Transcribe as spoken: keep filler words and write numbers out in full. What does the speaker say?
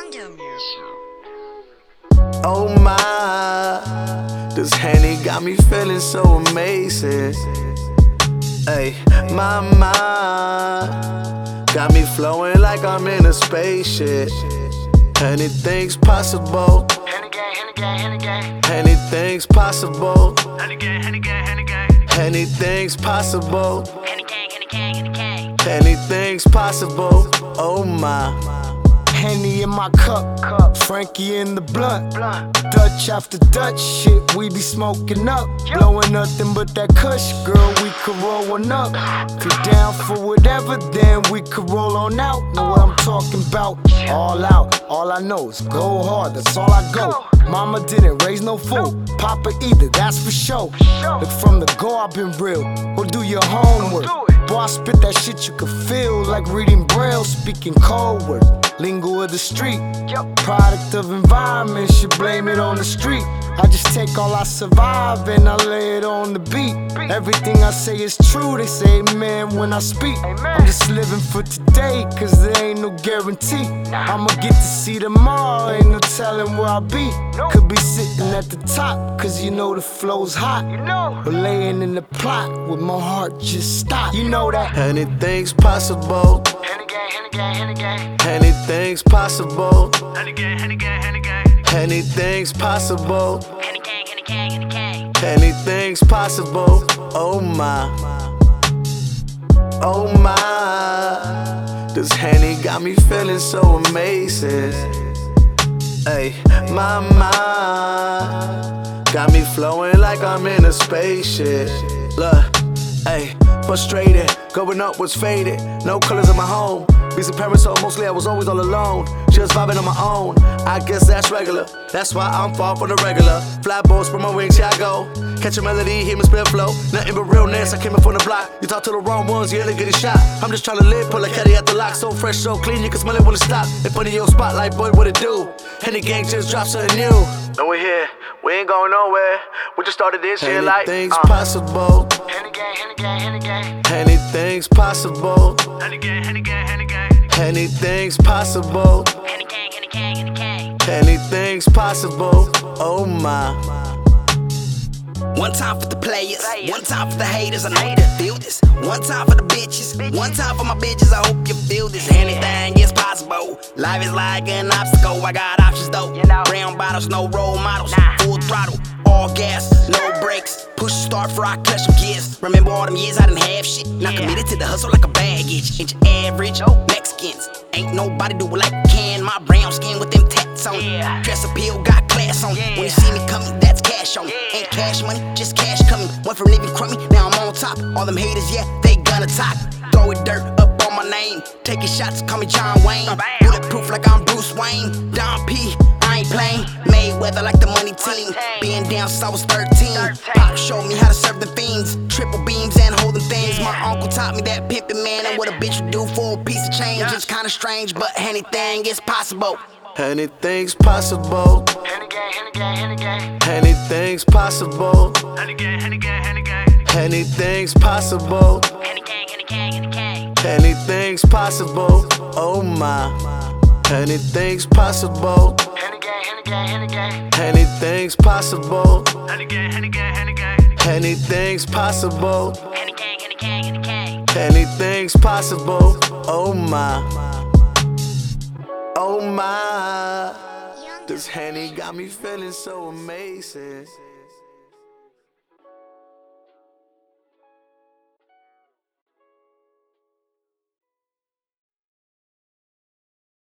Oh my, this Henny got me feeling so amazing. Hey, my mind got me flowing like I'm in a spaceship. Anything's possible. Henny gang, Henny gang, Henny gang. Anything's possible. Henny gang, Henny gang, Henny gang. Anything's possible. Henny gang, Henny gang, Henny gang. Anything's possible. Oh my. Henny in my cup, cup. Frankie in the blunt. Blunt. Dutch after Dutch shit, we be smoking up. Blowing nothing but that kush, girl, we could roll one up. If you down for whatever, then we could roll on out. Know what I'm talking about? All out, all I know is go hard, that's all I go. Mama didn't raise no fool, Papa either, that's for sure. Look, from the go, I've been real. Go do your homework. Boy, I spit that shit you could feel, like reading Braille, speaking code word. Lingo of the street, product of environment, should blame it on the street. I just take all I survive and I lay it on the beat. Everything I say is true, they say amen when I speak. I'm just living for today, cause there ain't no guarantee I'ma get to see tomorrow, ain't no telling where I'll be. Could be sitting at the top, cause you know the flow's hot. Or laying in the plot with my heart just stopped. You know that Anything's possible. Henny gang, Henny gang, Henny gang. Anything's possible. Henny gang, Henny gang, Henny gang. Anything's possible. Henny gang, Henny gang, Henny gang. Anything's possible. Oh my. Oh my. This Henny got me feeling so amazing. Hey, my mind got me flowing like I'm in a spaceship. Look, hey, frustrated, going up was faded. No colors in my home. Busy parents, so mostly I was always all alone. Just vibing on my own. I guess that's regular. That's why I'm far from the regular. Fly boats from my wings, here I go. Catch a melody, hear me spit flow. Nothing but realness, I came in from the block. You talk to the wrong ones, you ain't get a shot. I'm just trying to live, pull a caddy at the lock. So fresh, so clean, you can smell it when it stop. In front of your spotlight, boy, what it do? Henny gang just dropped something new. And we're here, we ain't going nowhere. We just started this shit like Anything's uh. possible. Henny gang, Henny gang, Henny gang. Anything's possible. Henny gang, Henny gang, Henny gang. Anything's possible. Henny gang, Henny gang, Henny gang. Anything's possible. Oh my. One time for the players, one time for the haters, I know you feel this. One time for the bitches, one time for my bitches, I hope you feel this. Anything is possible, life is like an obstacle, I got options though. Brown bottles, no role models, full throttle, all gas, no brakes. Push start for I clutch some gears. Remember all them years I didn't have shit. Not committed to the hustle like a baggage. Ain't your average Mexicans, ain't nobody do it like we can. My brown skin with them tats on. Dress appeal, got class on. When you see me coming, that's cash on. Ain't cash money, just cash coming. Went from living crummy, now I'm on top. All them haters, yeah, they gonna talk. Throw it dirt up on my name. Taking shots, call me John Wayne. Bulletproof like I'm Bruce Wayne. Don P, I ain't playing. Mayweather like the money team. Being down since I was thirteen. Pop showed me how to serve the fiends. Triple beams and holding things. My uncle taught me that pimping, man. And what a bitch would do for a piece of change. It's kinda strange, but anything is possible. Anything's possible. Henny gang, Henny gang, Henny gang. Anything's possible. Henny gang, Henny gang, Henny gang. Anything's possible. Henny gang, Henny gang, Henny gang. Anything's possible. Oh my. Anything's possible. Henny gang, Henny gang, Henny gang. Anything's possible. Henny gang, Henny gang, Henny gang. Anything's possible. Henny gang, Henny gang, Henny gang. Anything's possible. Oh my. Oh my. This Henny got me feeling so amazing.